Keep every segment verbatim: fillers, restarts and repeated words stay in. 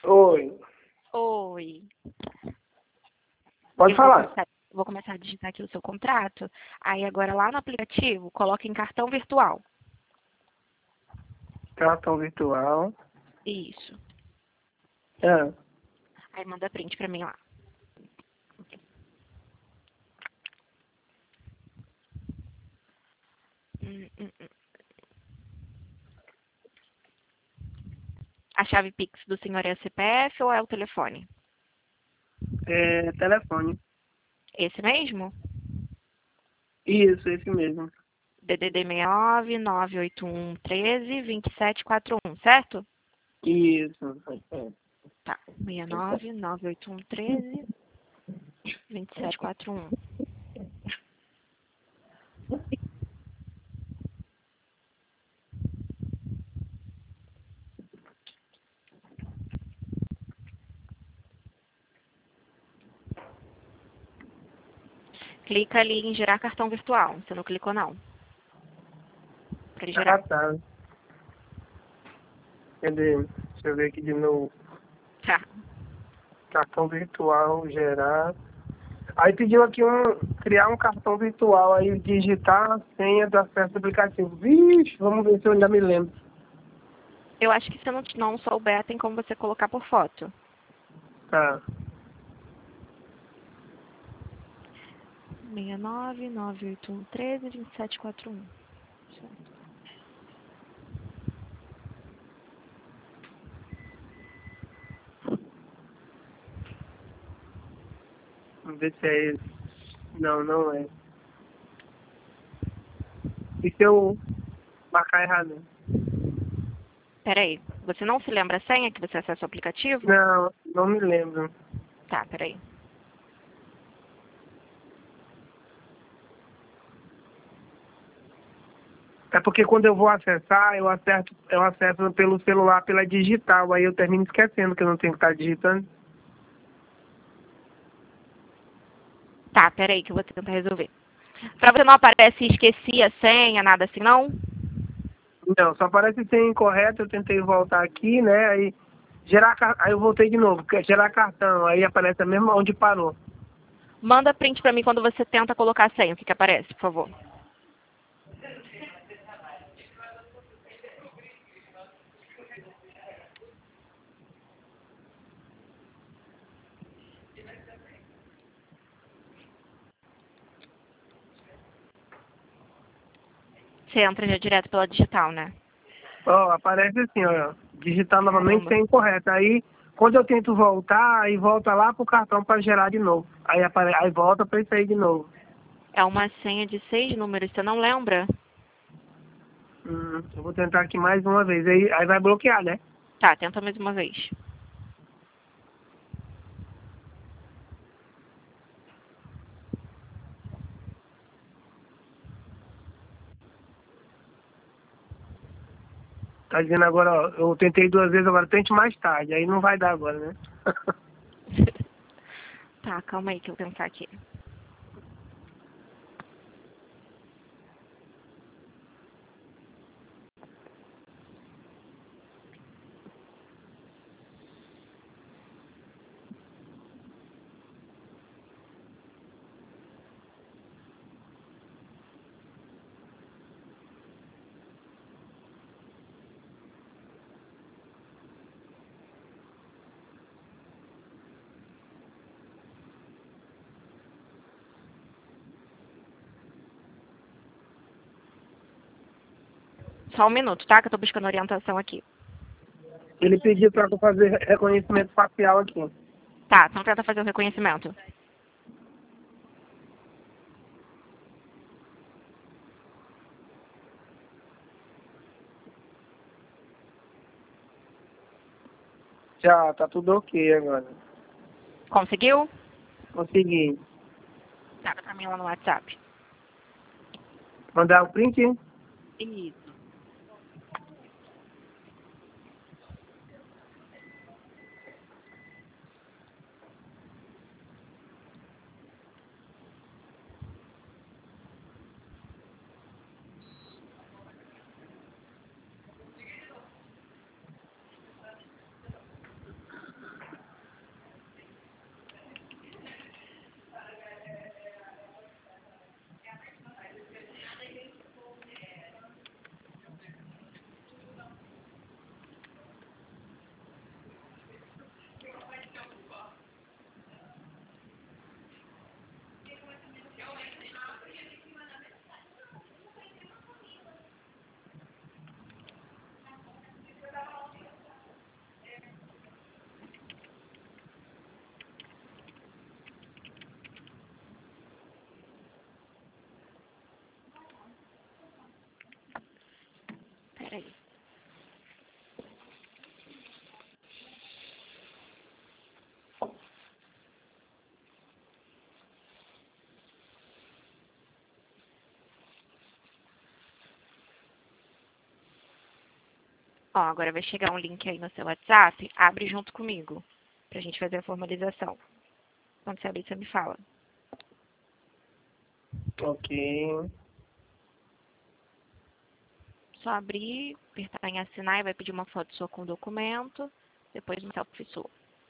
Oi, Oi. pode Eu vou falar. começar, vou começar a digitar aqui o seu contrato. Aí agora lá no aplicativo, coloca em cartão virtual. Cartão virtual. Isso. É. Aí manda print pra mim lá. Hum, hum, hum. A chave Pix do senhor é C P F ou é o telefone? É telefone. Esse mesmo? Isso, esse mesmo. D D D seis nove nove oito um um três dois sete quatro um, certo? Isso. É. Tá. seis nove nove oito um um três dois sete quatro um. Clica ali em gerar cartão virtual. Você não clicou não. Pra ele gerar. Ah, tá. Cadê? Deixa eu ver aqui de novo. Tá. Cartão virtual, gerar. Aí pediu aqui um, criar um cartão virtual, aí digitar a senha do acesso ao aplicativo. Vixe, vamos ver se eu ainda me lembro. Eu acho que se não, não souber, tem como você colocar por foto. Tá. seis nove nove oito um um três dois sete quatro um. Vamos ver se é esse. Não, não é. E se eu marcar errado? Peraí. Você não se lembra a senha que você acessa o aplicativo? Não, não me lembro. Tá, peraí. É porque quando eu vou acessar, eu acerto, eu acesso pelo celular, pela digital, aí eu termino esquecendo que eu não tenho que estar digitando. Tá, peraí que eu vou tentar resolver. Pra você não aparece esqueci a senha, nada assim, não? Não, só parece ser incorreto, eu tentei voltar aqui, né, aí gerar, car- aí eu voltei de novo, porque é gerar cartão, aí aparece a mesma onde parou. Manda print pra mim quando você tenta colocar a senha. O que que aparece, por favor? Você entra já direto pela digital, né? Ó, aparece assim, ó, digitar novamente Caramba. é incorreto. Aí, quando eu tento voltar, aí volta lá pro cartão para gerar de novo. Aí, apare... aí volta para isso aí de novo. É uma senha de seis números, você não lembra? Hum, eu vou tentar aqui mais uma vez, aí, aí vai bloquear, né? Tá, tenta mais uma vez. Tá dizendo agora, ó, eu tentei duas vezes, agora tente mais tarde. Aí não vai dar agora, né? Tá, calma aí que eu vou tentar aqui. Só um minuto, tá? Que eu tô buscando orientação aqui. Ele pediu para eu fazer reconhecimento facial aqui. Tá, então tenta fazer o reconhecimento. Já, tá tudo ok agora. Conseguiu? Consegui. Manda pra mim lá no WhatsApp. Mandar o print? Isso. Ó, agora vai chegar um link aí no seu WhatsApp. Abre junto comigo. Pra gente fazer a formalização. Quando você abrir, você me fala. Ok. Só abrir, apertar em assinar e vai pedir uma foto sua com o documento. Depois uma selfie sua.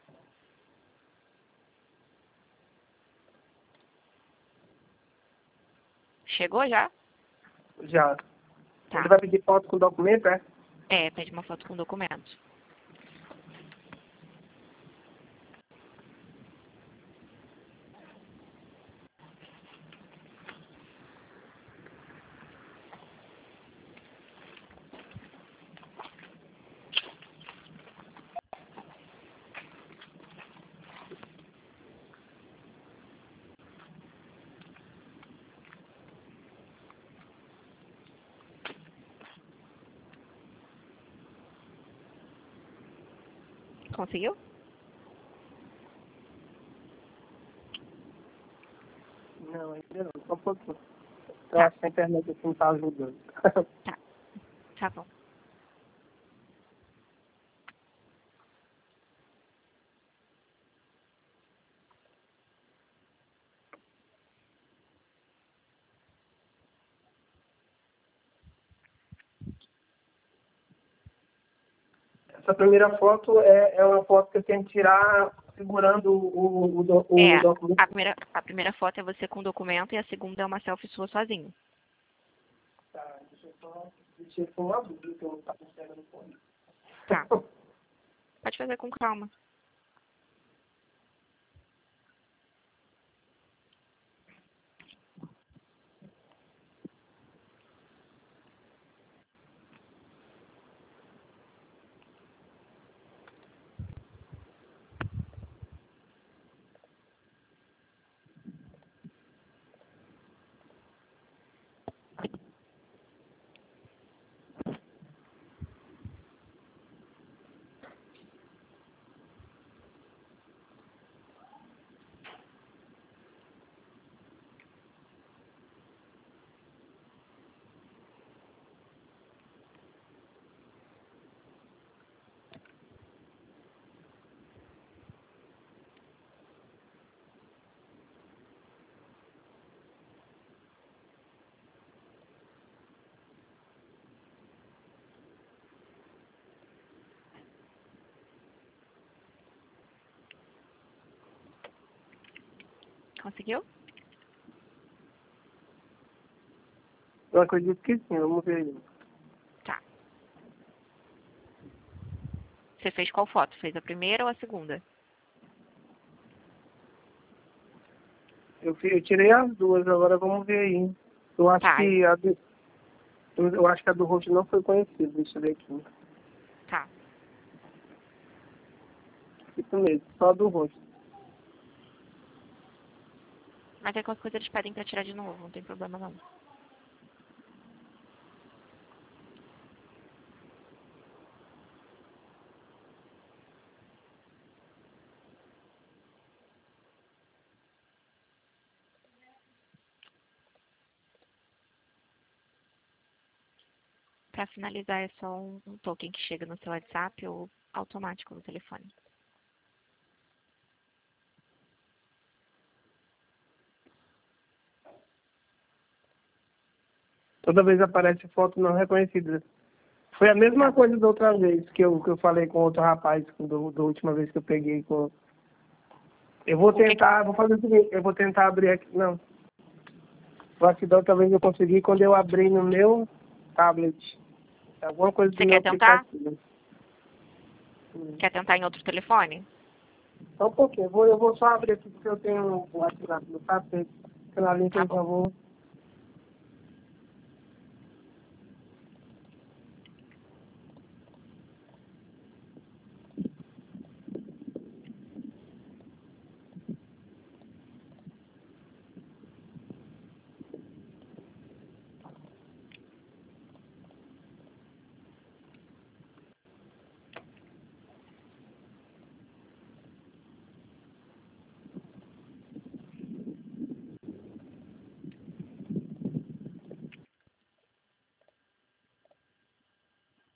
Chegou já? Já. Tá. Ele vai pedir foto com documento, é? É, pede uma foto com o documento. Conseguiu? Não, ainda não. Só um pouquinho. Eu Tá. acho que a internet aqui não tá ajudando. Tá. Tá bom. Essa primeira foto é, é uma foto que eu tenho que tirar segurando o, o, do- o É, documento. a primeira, a primeira foto é você com o documento e a segunda é uma selfie sua sozinho. Tá, deixa eu só... Deixa eu uma dúvida que eu não tava enxergando com isso. Tá. Pode fazer com calma. Conseguiu? Eu acredito que sim, vamos ver aí. Tá. Você fez qual foto? Fez a primeira ou a segunda? Eu, fi- eu tirei as duas, agora vamos ver aí. Eu acho Tá. que a do, eu, eu acho que a do rosto não foi conhecida, deixa eu ver aqui. Tá. Isso mesmo, só a do rosto. Mas é qualquer coisa eles pedem pra tirar de novo, não tem problema não. Pra finalizar é só um, um token que chega no seu WhatsApp ou automático no telefone. Toda vez aparece foto não reconhecida. Foi a mesma coisa da outra vez que eu, que eu falei com outro rapaz, do, da última vez que eu peguei com. Eu vou O que que- tentar, vou fazer o seguinte, eu vou tentar abrir aqui. Não. Eu acho que da outra vez eu consegui quando eu abri no meu tablet. Alguma coisa do Você meu quer tentar? aplicativo. Hum. Quer tentar em outro telefone? Só um pouquinho, eu vou, eu vou só abrir aqui porque eu tenho o WhatsApp no tablet. Na link Tá eu bom. já vou.